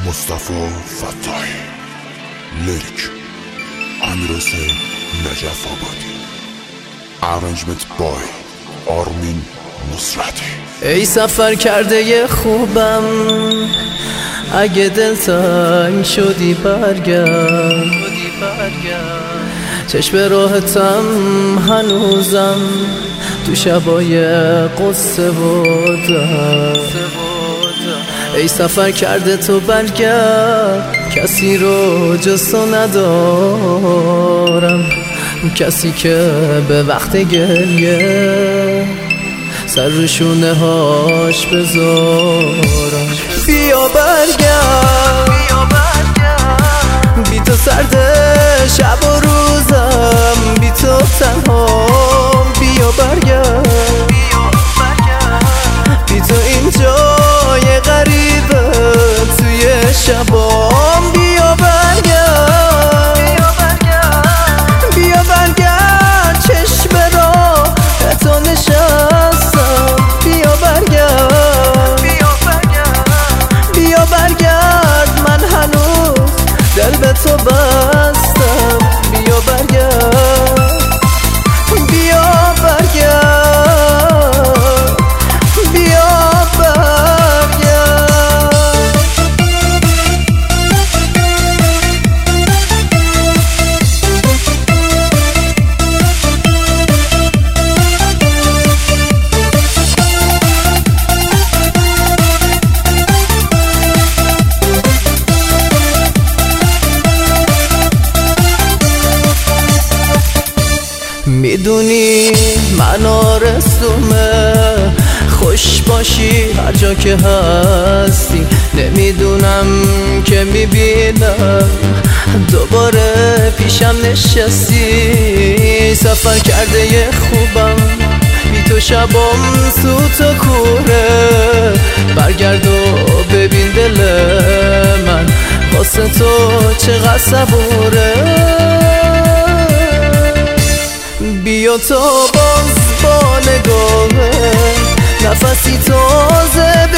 مصطفی فتاحی، لیریک امیرحسین نجف آبادی، ارنجمنت بای آرمین نصرتی. ای سفر کرده ی خوبم، اگه دلتنگ شدی برگرد. چشم راحتم هنوزم تو شبای قصه و درد. ای سفر کرده تو برگرد، کسی رو جز تو ندارم، کسی که به وقت گریه سر رو شونه هاش بذارم. بیا برگرد، بی تو سرد شب و روزم، بی تو تنهام. بیا برگرد، بی تو این جای غریبه توی شبام. بیا برگرد، بیا برگرد، چشم راه تو نشستم. بیا برگرد، بیا برگرد، من هنوز دل به تو بستم. بیا برگرد، بیا برگرد، بیا برگرد. میدونی من آرزومه خوش باشی هر جا که هستی. نمیدونم که میبینم دوباره پیشم نشستی. سفر کرده ی خوبم، بی تو شبام سوت و کوره. برگرد و ببین دل من واسه تو چقدر صبوره. بیا تا باز با نگاه نفسی تازه